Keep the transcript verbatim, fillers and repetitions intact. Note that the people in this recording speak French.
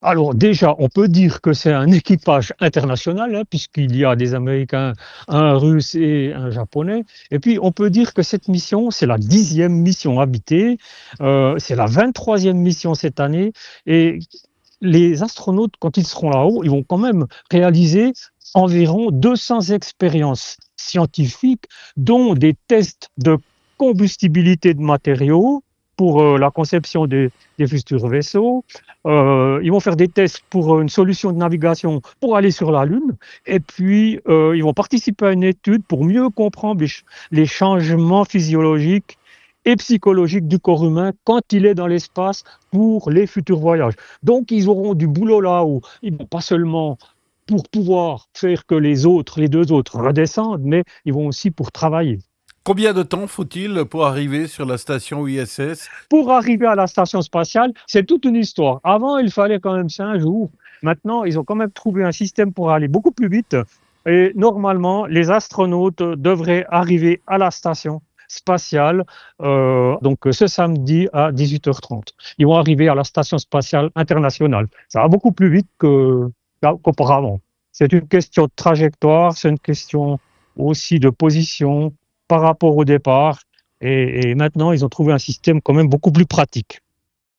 Alors déjà, on peut dire que c'est un équipage international, hein, puisqu'il y a des Américains, un Russe et un Japonais. Et puis, on peut dire que cette mission, c'est la dixième mission habitée, heu, c'est la vingt-troisième mission cette année et les astronautes, quand ils seront là-haut, ils vont quand même réaliser environ deux cents expériences scientifiques, dont des tests de combustibilité de matériaux pour, heu, la conception des des futurs vaisseaux. Heu, ils vont faire des tests pour, heu, une solution de navigation pour aller sur la Lune et puis, heu, ils vont participer à une étude pour mieux comprendre les ch les changements physiologiques et psychologiques du corps humain quand il est dans l'espace pour les futurs voyages. Donc ils auront du boulot là-haut. Ils vont pas seulement pour pouvoir faire que les autres, les deux autres redescendent, mais ils vont aussi pour travailler. Combien de temps faut-il pour arriver sur la station I S S? Pour arriver à la station spatiale, c'est toute une histoire. Avant, il fallait quand même cinq jours. Maintenant, ils ont quand même trouvé un système pour aller beaucoup plus vite et normalement, les astronautes devraient arriver à la station spatiale, heu, donc ce samedi à dix-huit heures trente. Ils vont arriver à la station spatiale internationale. Ça va beaucoup plus vite que qu'a qu'auparavant. C'est une question de trajectoire, c'est une question aussi de position par rapport au départ et et maintenant ils ont trouvé un système quand même beaucoup plus pratique.